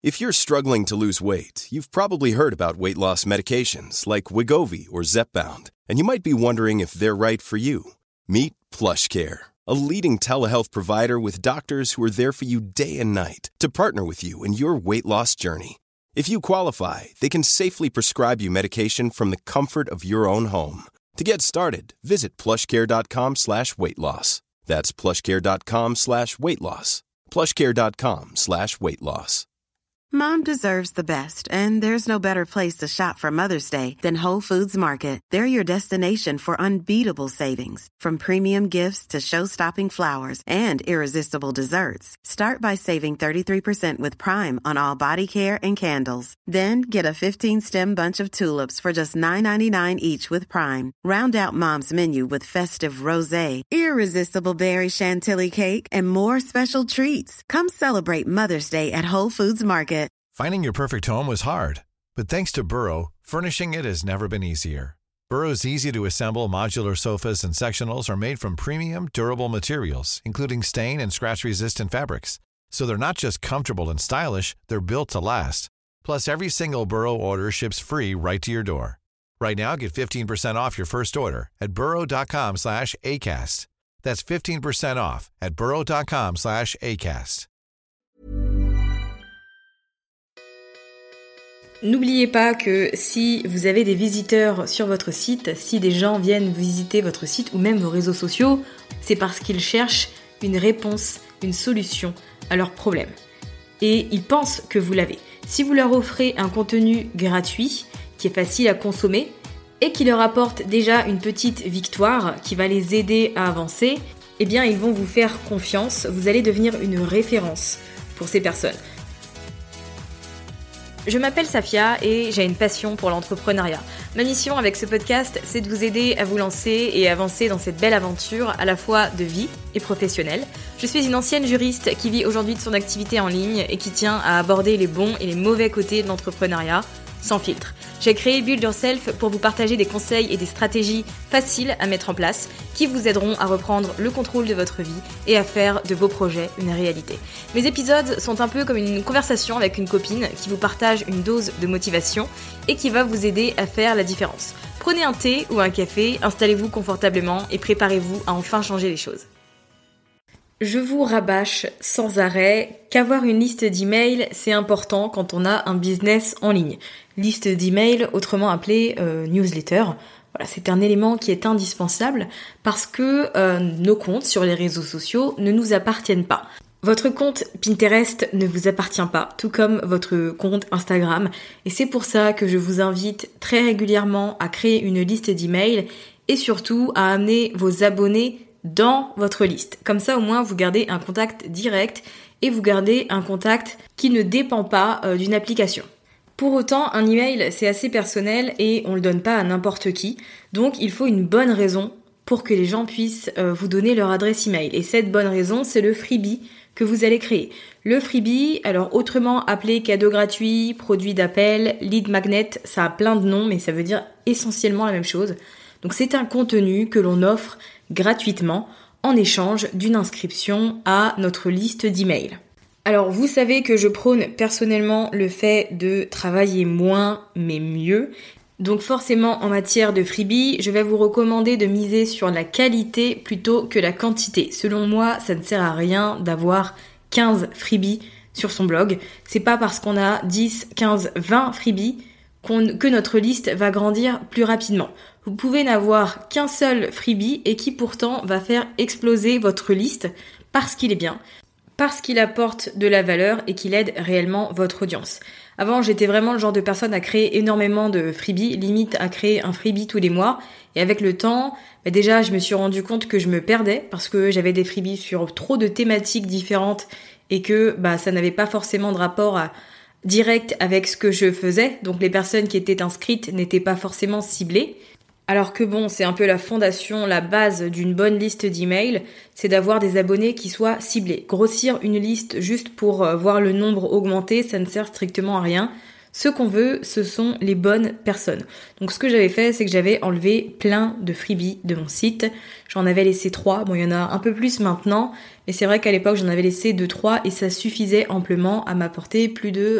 If you're struggling to lose weight, you've probably heard about weight loss medications like Wegovy or Zepbound, and you might be wondering if they're right for you. Meet PlushCare, a leading telehealth provider with doctors who are there for you day and night to partner with you in your weight loss journey. If you qualify, they can safely prescribe you medication from the comfort of your own home. To get started, visit plushcare.com/weightloss. That's plushcare.com/weightloss. plushcare.com/weightloss. Mom deserves the best, and there's no better place to shop for Mother's Day than Whole Foods Market. They're your destination for unbeatable savings, from premium gifts to show-stopping flowers and irresistible desserts. Start by saving 33% with Prime on all body care and candles. Then get a 15-stem bunch of tulips for just $9.99 each with Prime. Round out Mom's menu with festive rosé, irresistible berry chantilly cake, and more special treats. Come celebrate Mother's Day at Whole Foods Market. Finding your perfect home was hard, but thanks to Burrow, furnishing it has never been easier. Burrow's easy-to-assemble modular sofas and sectionals are made from premium, durable materials, including stain and scratch-resistant fabrics. So they're not just comfortable and stylish, they're built to last. Plus, every single Burrow order ships free right to your door. Right now, get 15% off your first order at burrow.com/ACAST. That's 15% off at burrow.com/ACAST. N'oubliez pas que si vous avez des visiteurs sur votre site, si des gens viennent visiter votre site ou même vos réseaux sociaux, c'est parce qu'ils cherchent une réponse, une solution à leurs problèmes. Et ils pensent que vous l'avez. Si vous leur offrez un contenu gratuit, qui est facile à consommer, et qui leur apporte déjà une petite victoire qui va les aider à avancer, eh bien ils vont vous faire confiance, vous allez devenir une référence pour ces personnes. Je m'appelle Safia et j'ai une passion pour l'entrepreneuriat. Ma mission avec ce podcast, c'est de vous aider à vous lancer et avancer dans cette belle aventure à la fois de vie et professionnelle. Je suis une ancienne juriste qui vit aujourd'hui de son activité en ligne et qui tient à aborder les bons et les mauvais côtés de l'entrepreneuriat sans filtre. J'ai créé Build Yourself pour vous partager des conseils et des stratégies faciles à mettre en place qui vous aideront à reprendre le contrôle de votre vie et à faire de vos projets une réalité. Mes épisodes sont un peu comme une conversation avec une copine qui vous partage une dose de motivation et qui va vous aider à faire la différence. Prenez un thé ou un café, installez-vous confortablement et préparez-vous à enfin changer les choses. Je vous rabâche sans arrêt qu'avoir une liste d'emails, c'est important quand on a un business en ligne. Liste d'emails, autrement appelée newsletter. Voilà, c'est un élément qui est indispensable parce que nos comptes sur les réseaux sociaux ne nous appartiennent pas. Votre compte Pinterest ne vous appartient pas, tout comme votre compte Instagram. Et c'est pour ça que je vous invite très régulièrement à créer une liste d'emails et surtout à amener vos abonnés dans votre liste. Comme ça, au moins, vous gardez un contact direct et vous gardez un contact qui ne dépend pas d'une application. Pour autant, un email, c'est assez personnel et on le donne pas à n'importe qui. Donc, il faut une bonne raison pour que les gens puissent vous donner leur adresse email. Et cette bonne raison, c'est le freebie que vous allez créer. Le freebie, alors autrement appelé cadeau gratuit, produit d'appel, lead magnet, ça a plein de noms, mais ça veut dire essentiellement la même chose. Donc, c'est un contenu que l'on offre gratuitement en échange d'une inscription à notre liste d'emails. Alors vous savez que je prône personnellement le fait de travailler moins mais mieux. Donc forcément en matière de freebie, je vais vous recommander de miser sur la qualité plutôt que la quantité. Selon moi, ça ne sert à rien d'avoir 15 freebies sur son blog. C'est pas parce qu'on a 10, 15, 20 freebies que notre liste va grandir plus rapidement. Vous pouvez n'avoir qu'un seul freebie et qui pourtant va faire exploser votre liste parce qu'il est bien, parce qu'il apporte de la valeur et qu'il aide réellement votre audience. Avant, j'étais vraiment le genre de personne à créer énormément de freebies, limite à créer un freebie tous les mois. Et avec le temps, déjà, je me suis rendu compte que je me perdais parce que j'avais des freebies sur trop de thématiques différentes et que ça n'avait pas forcément de rapport direct avec ce que je faisais. Donc les personnes qui étaient inscrites n'étaient pas forcément ciblées. Alors que c'est un peu la fondation, la base d'une bonne liste d'emails, c'est d'avoir des abonnés qui soient ciblés. Grossir une liste juste pour voir le nombre augmenter, ça ne sert strictement à rien. Ce qu'on veut, ce sont les bonnes personnes. Donc ce que j'avais fait, c'est que j'avais enlevé plein de freebies de mon site. J'en avais laissé 3, bon il y en a un peu plus maintenant, mais c'est vrai qu'à l'époque j'en avais laissé 2-3 et ça suffisait amplement à m'apporter plus de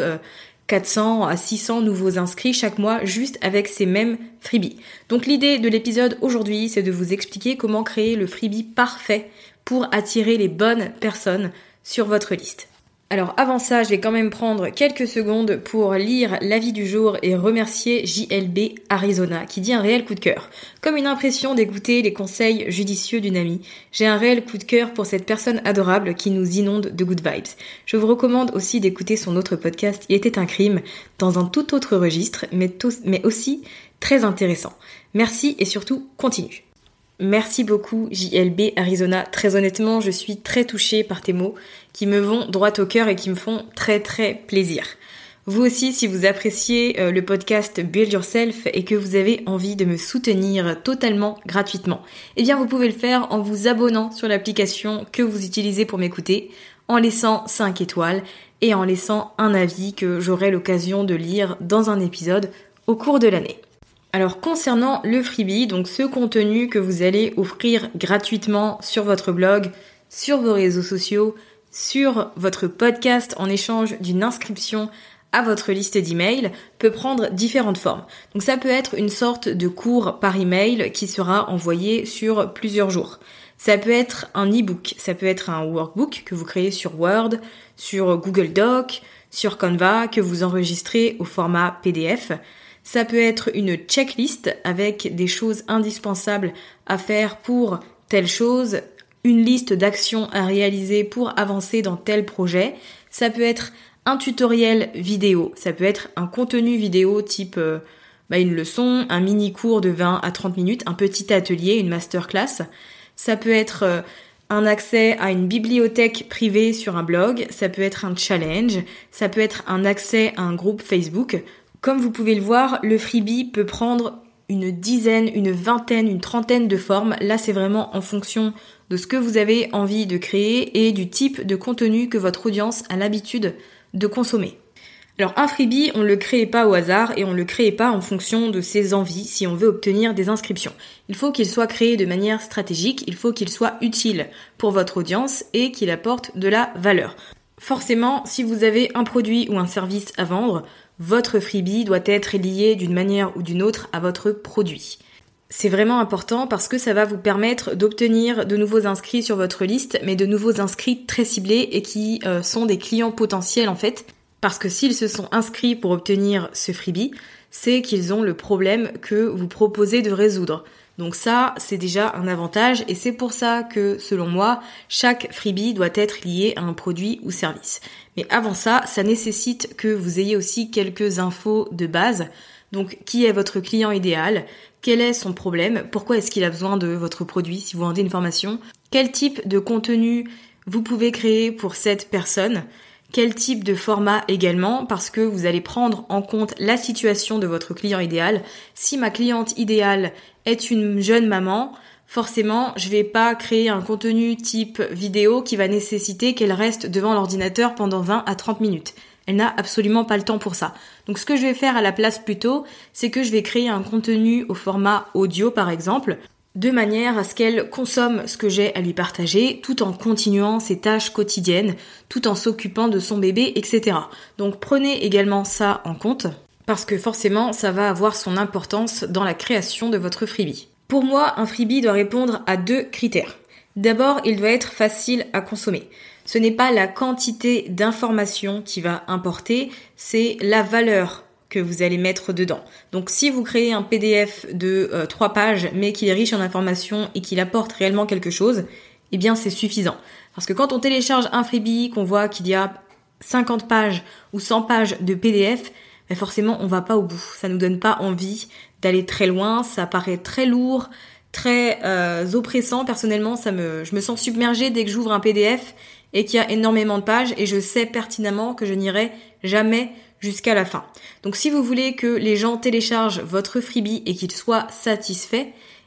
400 à 600 nouveaux inscrits chaque mois juste avec ces mêmes freebies. Donc l'idée de l'épisode aujourd'hui, c'est de vous expliquer comment créer le freebie parfait pour attirer les bonnes personnes sur votre liste. Alors avant ça, je vais quand même prendre quelques secondes pour lire l'avis du jour et remercier JLB Arizona qui dit un réel coup de cœur. Comme une impression d'écouter les conseils judicieux d'une amie, j'ai un réel coup de cœur pour cette personne adorable qui nous inonde de good vibes. Je vous recommande aussi d'écouter son autre podcast, Il était un crime, dans un tout autre registre, mais aussi très intéressant. Merci et surtout, continue. Merci beaucoup JLB Arizona. Très honnêtement, je suis très touchée par tes mots qui me vont droit au cœur et qui me font très très plaisir. Vous aussi, si vous appréciez le podcast Build Yourself et que vous avez envie de me soutenir totalement gratuitement, eh bien vous pouvez le faire en vous abonnant sur l'application que vous utilisez pour m'écouter, en laissant 5 étoiles et en laissant un avis que j'aurai l'occasion de lire dans un épisode au cours de l'année. Alors concernant le freebie, donc ce contenu que vous allez offrir gratuitement sur votre blog, sur vos réseaux sociaux, sur votre podcast en échange d'une inscription à votre liste d'emails peut prendre différentes formes. Donc ça peut être une sorte de cours par email qui sera envoyé sur plusieurs jours. Ça peut être un e-book, ça peut être un workbook que vous créez sur Word, sur Google Doc, sur Canva, que vous enregistrez au format PDF. Ça peut être une checklist avec des choses indispensables à faire pour telle chose, une liste d'actions à réaliser pour avancer dans tel projet. Ça peut être un tutoriel vidéo, ça peut être un contenu vidéo type une leçon, un mini cours de 20 à 30 minutes, un petit atelier, une masterclass. Ça peut être un accès à une bibliothèque privée sur un blog, ça peut être un challenge, ça peut être un accès à un groupe Facebook. Comme vous pouvez le voir, le freebie peut prendre une dizaine, une vingtaine, une trentaine de formes. Là, c'est vraiment en fonction de ce que vous avez envie de créer et du type de contenu que votre audience a l'habitude de consommer. Alors, un freebie, on ne le crée pas au hasard et on ne le crée pas en fonction de ses envies si on veut obtenir des inscriptions. Il faut qu'il soit créé de manière stratégique, il faut qu'il soit utile pour votre audience et qu'il apporte de la valeur. Forcément, si vous avez un produit ou un service à vendre, votre freebie doit être lié d'une manière ou d'une autre à votre produit. C'est vraiment important parce que ça va vous permettre d'obtenir de nouveaux inscrits sur votre liste, mais de nouveaux inscrits très ciblés et qui sont des clients potentiels en fait. Parce que s'ils se sont inscrits pour obtenir ce freebie, c'est qu'ils ont le problème que vous proposez de résoudre. Donc ça, c'est déjà un avantage et c'est pour ça que, selon moi, chaque freebie doit être lié à un produit ou service. Mais avant ça, ça nécessite que vous ayez aussi quelques infos de base. Donc, qui est votre client idéal? Quel est son problème? Pourquoi est-ce qu'il a besoin de votre produit si vous vendez une formation? Quel type de contenu vous pouvez créer pour cette personne? Quel type de format également, parce que vous allez prendre en compte la situation de votre client idéal. Si ma cliente idéale est une jeune maman, forcément, je vais pas créer un contenu type vidéo qui va nécessiter qu'elle reste devant l'ordinateur pendant 20 à 30 minutes. Elle n'a absolument pas le temps pour ça. Donc ce que je vais faire à la place plutôt, c'est que je vais créer un contenu au format audio par exemple, de manière à ce qu'elle consomme ce que j'ai à lui partager, tout en continuant ses tâches quotidiennes, tout en s'occupant de son bébé, etc. Donc prenez également ça en compte, parce que forcément, ça va avoir son importance dans la création de votre freebie. Pour moi, un freebie doit répondre à 2 critères. D'abord, il doit être facile à consommer. Ce n'est pas la quantité d'informations qui va importer, c'est la valeur que vous allez mettre dedans. Donc si vous créez un PDF de 3 pages mais qui est riche en informations et qu'il apporte réellement quelque chose, eh bien c'est suffisant. Parce que quand on télécharge un freebie, qu'on voit qu'il y a 50 pages ou 100 pages de PDF, ben forcément on va pas au bout. Ça nous donne pas envie d'aller très loin, ça paraît très lourd, très oppressant. Personnellement, je me sens submergée dès que j'ouvre un PDF et qu'il y a énormément de pages et je sais pertinemment que je n'irai jamais jusqu'à la fin. Donc si vous voulez que les gens téléchargent votre freebie et qu'ils soient satisfaits,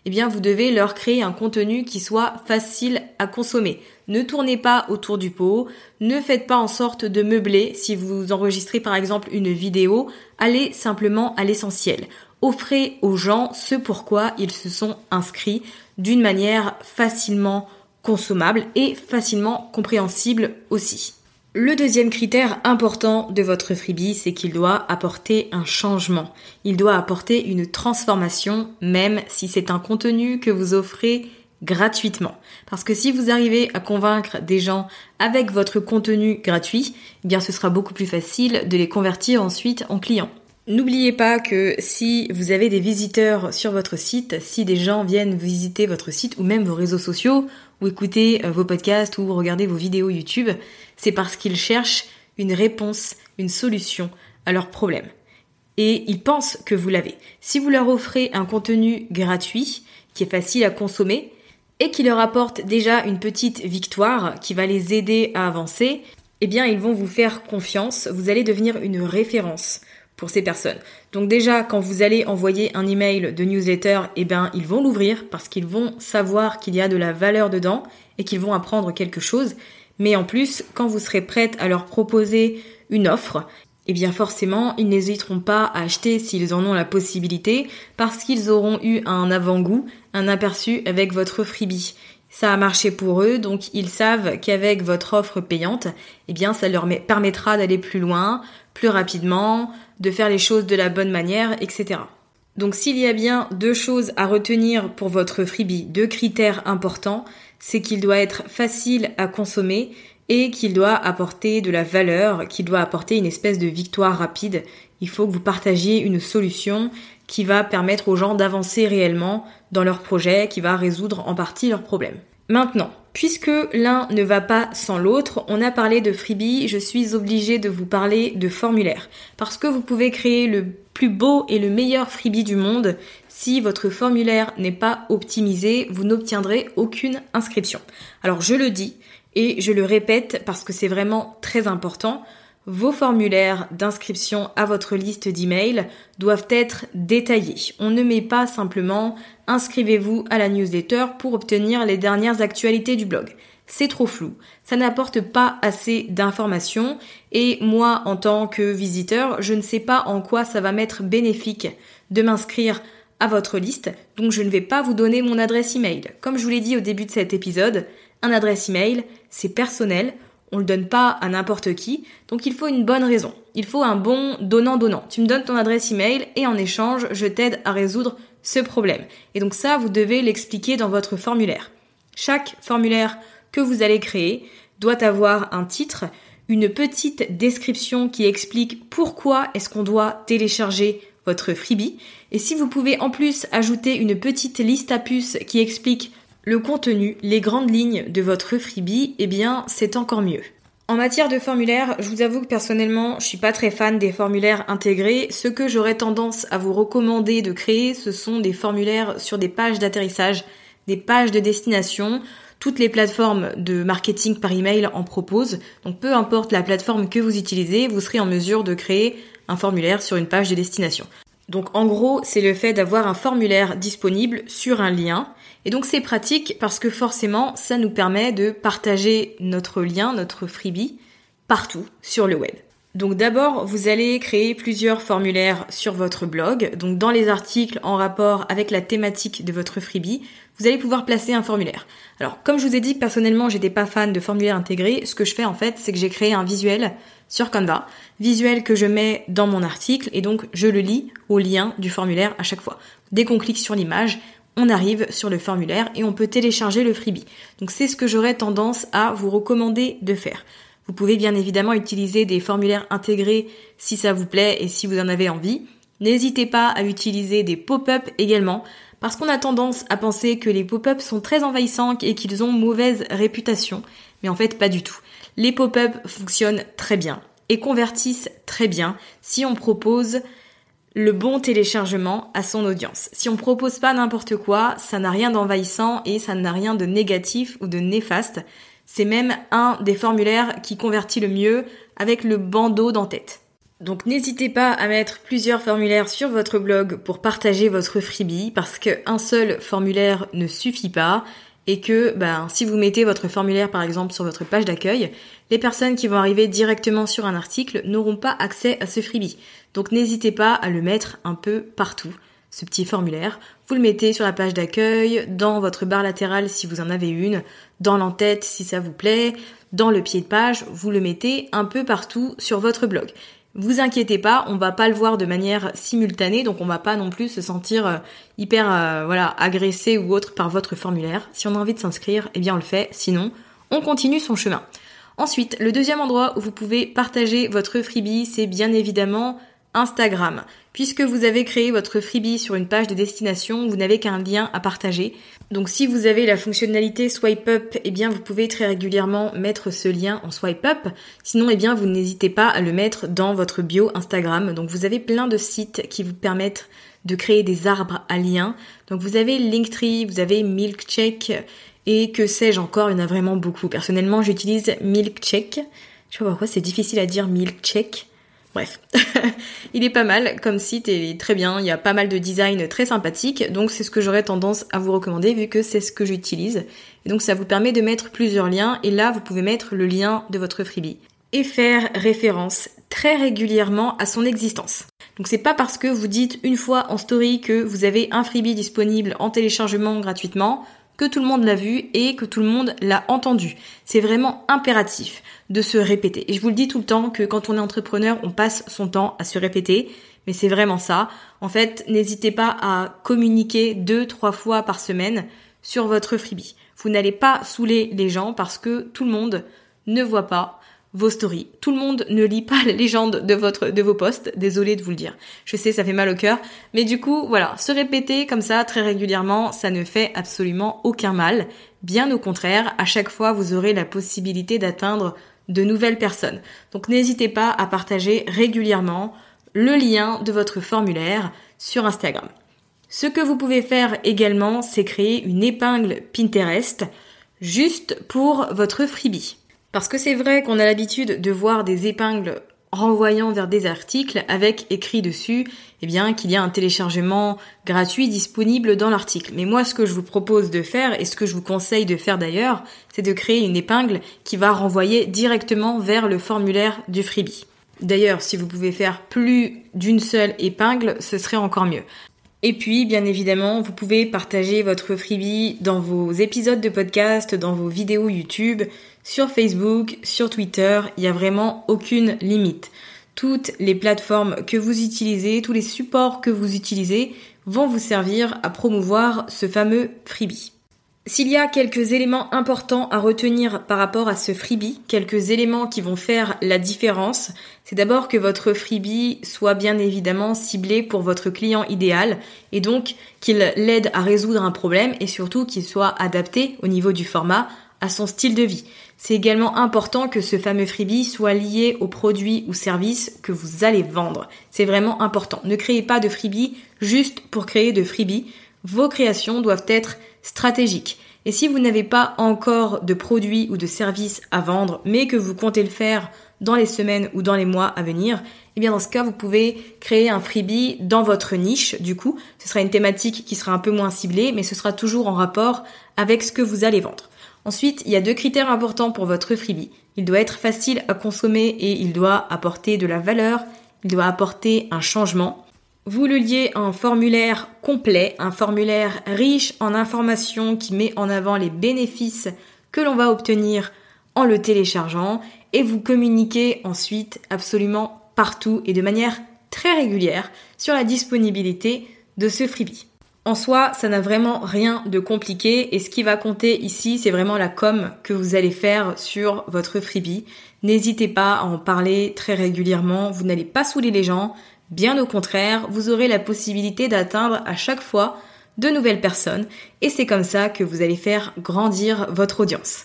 eh bien vous devez leur créer un contenu qui soit facile à consommer. Ne tournez pas autour du pot, ne faites pas en sorte de meubler. Si vous enregistrez par exemple une vidéo, allez simplement à l'essentiel. Offrez aux gens ce pourquoi ils se sont inscrits d'une manière facilement consommable et facilement compréhensible aussi. Le deuxième critère important de votre freebie, c'est qu'il doit apporter un changement. Il doit apporter une transformation, même si c'est un contenu que vous offrez gratuitement. Parce que si vous arrivez à convaincre des gens avec votre contenu gratuit, eh bien ce sera beaucoup plus facile de les convertir ensuite en clients. N'oubliez pas que si vous avez des visiteurs sur votre site, si des gens viennent visiter votre site ou même vos réseaux sociaux, ou écouter vos podcasts ou regarder vos vidéos YouTube, c'est parce qu'ils cherchent une réponse, une solution à leurs problèmes. Et ils pensent que vous l'avez. Si vous leur offrez un contenu gratuit, qui est facile à consommer, et qui leur apporte déjà une petite victoire qui va les aider à avancer, eh bien ils vont vous faire confiance, vous allez devenir une référence pour ces personnes. Donc déjà, quand vous allez envoyer un email de newsletter, eh bien, ils vont l'ouvrir parce qu'ils vont savoir qu'il y a de la valeur dedans et qu'ils vont apprendre quelque chose. Mais en plus, quand vous serez prête à leur proposer une offre, eh bien forcément, ils n'hésiteront pas à acheter s'ils en ont la possibilité parce qu'ils auront eu un avant-goût, un aperçu avec votre freebie. Ça a marché pour eux, donc ils savent qu'avec votre offre payante, eh bien ça leur permettra d'aller plus loin, plus rapidement, de faire les choses de la bonne manière, etc. Donc s'il y a bien 2 choses à retenir pour votre freebie, 2 critères importants, c'est qu'il doit être facile à consommer et qu'il doit apporter de la valeur, qu'il doit apporter une espèce de victoire rapide. Il faut que vous partagiez une solution qui va permettre aux gens d'avancer réellement dans leur projet, qui va résoudre en partie leurs problèmes. Maintenant, puisque l'un ne va pas sans l'autre, on a parlé de freebie, je suis obligée de vous parler de formulaire. Parce que vous pouvez créer le plus beau et le meilleur freebie du monde, si votre formulaire n'est pas optimisé, vous n'obtiendrez aucune inscription. Alors je le dis et je le répète parce que c'est vraiment très important, vos formulaires d'inscription à votre liste d'emails doivent être détaillés. On ne met pas simplement « inscrivez-vous à la newsletter pour obtenir les dernières actualités du blog ». C'est trop flou, ça n'apporte pas assez d'informations et moi, en tant que visiteur, je ne sais pas en quoi ça va m'être bénéfique de m'inscrire à votre liste, donc je ne vais pas vous donner mon adresse email. Comme je vous l'ai dit au début de cet épisode, un adresse email, c'est personnel, on le donne pas à n'importe qui, donc il faut une bonne raison. Il faut un bon donnant-donnant. Tu me donnes ton adresse email et en échange, je t'aide à résoudre ce problème. Et donc ça, vous devez l'expliquer dans votre formulaire. Chaque formulaire que vous allez créer doit avoir un titre, une petite description qui explique pourquoi est-ce qu'on doit télécharger votre freebie. Et si vous pouvez en plus ajouter une petite liste à puces qui explique le contenu, les grandes lignes de votre freebie, eh bien, c'est encore mieux. En matière de formulaire, je vous avoue que personnellement, je suis pas très fan des formulaires intégrés. Ce que j'aurais tendance à vous recommander de créer, ce sont des formulaires sur des pages d'atterrissage, des pages de destination. Toutes les plateformes de marketing par email en proposent. Donc, peu importe la plateforme que vous utilisez, vous serez en mesure de créer un formulaire sur une page de destination. Donc en gros, c'est le fait d'avoir un formulaire disponible sur un lien. Et donc c'est pratique parce que forcément, ça nous permet de partager notre lien, notre freebie, partout sur le web. Donc d'abord, vous allez créer plusieurs formulaires sur votre blog. Donc dans les articles en rapport avec la thématique de votre freebie, vous allez pouvoir placer un formulaire. Alors comme je vous ai dit, personnellement, j'étais pas fan de formulaire intégré. Ce que je fais en fait, c'est que j'ai créé un visuel sur Canva, visuel que je mets dans mon article et donc je le lis au lien du formulaire à chaque fois. Dès qu'on clique sur l'image, on arrive sur le formulaire et on peut télécharger le freebie. Donc c'est ce que j'aurais tendance à vous recommander de faire. Vous pouvez bien évidemment utiliser des formulaires intégrés si ça vous plaît et si vous en avez envie. N'hésitez pas à utiliser des pop-up également parce qu'on a tendance à penser que les pop-up sont très envahissants et qu'ils ont mauvaise réputation. Mais en fait, pas du tout. Les pop-up fonctionnent très bien et convertissent très bien si on propose le bon téléchargement à son audience. Si on propose pas n'importe quoi, ça n'a rien d'envahissant et ça n'a rien de négatif ou de néfaste. C'est même un des formulaires qui convertit le mieux avec le bandeau d'en-tête. Donc n'hésitez pas à mettre plusieurs formulaires sur votre blog pour partager votre freebie parce qu'un seul formulaire ne suffit pas et que si vous mettez votre formulaire par exemple sur votre page d'accueil, les personnes qui vont arriver directement sur un article n'auront pas accès à ce freebie. Donc n'hésitez pas à le mettre un peu partout. Ce petit formulaire, vous le mettez sur la page d'accueil, dans votre barre latérale si vous en avez une, dans l'entête si ça vous plaît, dans le pied de page, vous le mettez un peu partout sur votre blog. Vous inquiétez pas, on va pas le voir de manière simultanée, donc on va pas non plus se sentir hyper agressé ou autre par votre formulaire. Si on a envie de s'inscrire, on le fait, sinon on continue son chemin. Ensuite, le deuxième endroit où vous pouvez partager votre freebie, c'est bien évidemment Instagram. Puisque vous avez créé votre freebie sur une page de destination, vous n'avez qu'un lien à partager. Donc si vous avez la fonctionnalité swipe up, vous pouvez très régulièrement mettre ce lien en swipe up. Sinon, vous n'hésitez pas à le mettre dans votre bio Instagram. Donc vous avez plein de sites qui vous permettent de créer des arbres à liens. Donc vous avez Linktree, vous avez Milkcheck et que sais-je encore, il y en a vraiment beaucoup. Personnellement, j'utilise Milkcheck. Je sais pas pourquoi c'est difficile à dire Milkcheck. Bref, il est pas mal comme site et très bien, il y a pas mal de design très sympathiques, donc c'est ce que j'aurais tendance à vous recommander vu que c'est ce que j'utilise. Et donc ça vous permet de mettre plusieurs liens et là vous pouvez mettre le lien de votre freebie et faire référence très régulièrement à son existence. Donc c'est pas parce que vous dites une fois en story que vous avez un freebie disponible en téléchargement gratuitement que tout le monde l'a vu et que tout le monde l'a entendu. C'est vraiment impératif de se répéter. Et je vous le dis tout le temps que quand on est entrepreneur, on passe son temps à se répéter, mais c'est vraiment ça. En fait, n'hésitez pas à communiquer 2-3 fois par semaine sur votre freebie. Vous n'allez pas saouler les gens parce que tout le monde ne voit pas vos stories. Tout le monde ne lit pas la légende de vos posts. Désolée de vous le dire. Je sais, ça fait mal au cœur. Mais du coup, voilà, se répéter comme ça très régulièrement, ça ne fait absolument aucun mal. Bien au contraire, à chaque fois, vous aurez la possibilité d'atteindre de nouvelles personnes. Donc n'hésitez pas à partager régulièrement le lien de votre formulaire sur Instagram. Ce que vous pouvez faire également, c'est créer une épingle Pinterest juste pour votre freebie. Parce que c'est vrai qu'on a l'habitude de voir des épingles renvoyant vers des articles avec écrit dessus qu'il y a un téléchargement gratuit disponible dans l'article. Mais moi, ce que je vous propose de faire et ce que je vous conseille de faire d'ailleurs, c'est de créer une épingle qui va renvoyer directement vers le formulaire du freebie. D'ailleurs, si vous pouvez faire plus d'une seule épingle, ce serait encore mieux. Et puis, bien évidemment, vous pouvez partager votre freebie dans vos épisodes de podcast, dans vos vidéos YouTube, sur Facebook, sur Twitter, il n'y a vraiment aucune limite. Toutes les plateformes que vous utilisez, tous les supports que vous utilisez vont vous servir à promouvoir ce fameux freebie. S'il y a quelques éléments importants à retenir par rapport à ce freebie, quelques éléments qui vont faire la différence, c'est d'abord que votre freebie soit bien évidemment ciblé pour votre client idéal et donc qu'il l'aide à résoudre un problème et surtout qu'il soit adapté au niveau du format à son style de vie. C'est également important que ce fameux freebie soit lié aux produits ou services que vous allez vendre. C'est vraiment important. Ne créez pas de freebie juste pour créer de freebie. Vos créations doivent être stratégiques. Et si vous n'avez pas encore de produits ou de services à vendre, mais que vous comptez le faire dans les semaines ou dans les mois à venir, dans ce cas, vous pouvez créer un freebie dans votre niche. Du coup, ce sera une thématique qui sera un peu moins ciblée, mais ce sera toujours en rapport avec ce que vous allez vendre. Ensuite, il y a 2 critères importants pour votre freebie. Il doit être facile à consommer et il doit apporter de la valeur, il doit apporter un changement. Vous le liez à un formulaire complet, un formulaire riche en informations qui met en avant les bénéfices que l'on va obtenir en le téléchargeant et vous communiquez ensuite absolument partout et de manière très régulière sur la disponibilité de ce freebie. En soi, ça n'a vraiment rien de compliqué et ce qui va compter ici, c'est vraiment la com que vous allez faire sur votre freebie. N'hésitez pas à en parler très régulièrement, vous n'allez pas saouler les gens, bien au contraire, vous aurez la possibilité d'atteindre à chaque fois de nouvelles personnes et c'est comme ça que vous allez faire grandir votre audience.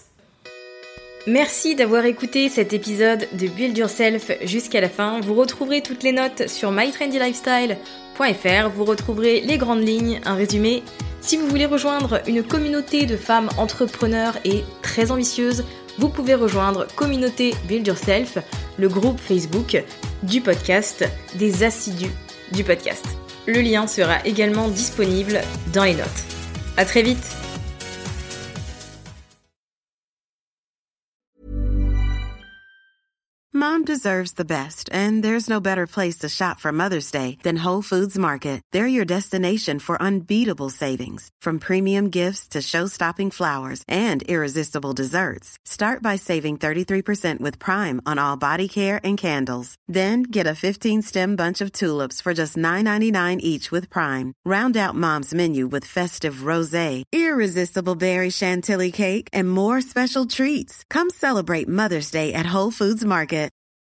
Merci d'avoir écouté cet épisode de Build Yourself jusqu'à la fin. Vous retrouverez toutes les notes sur mytrendylifestyle.fr. Vous retrouverez les grandes lignes, un résumé. Si vous voulez rejoindre une communauté de femmes entrepreneurs et très ambitieuses, vous pouvez rejoindre Communauté Build Yourself, le groupe Facebook du podcast, des assidus du podcast. Le lien sera également disponible dans les notes. À très vite! Mom deserves the best, and there's no better place to shop for Mother's Day than Whole Foods Market. They're your destination for unbeatable savings, from premium gifts to show-stopping flowers and irresistible desserts. Start by saving 33% with Prime on all body care and candles. Then get a 15-stem bunch of tulips for just $9.99 each with Prime. Round out Mom's menu with festive rosé, irresistible berry chantilly cake, and more special treats. Come celebrate Mother's Day at Whole Foods Market.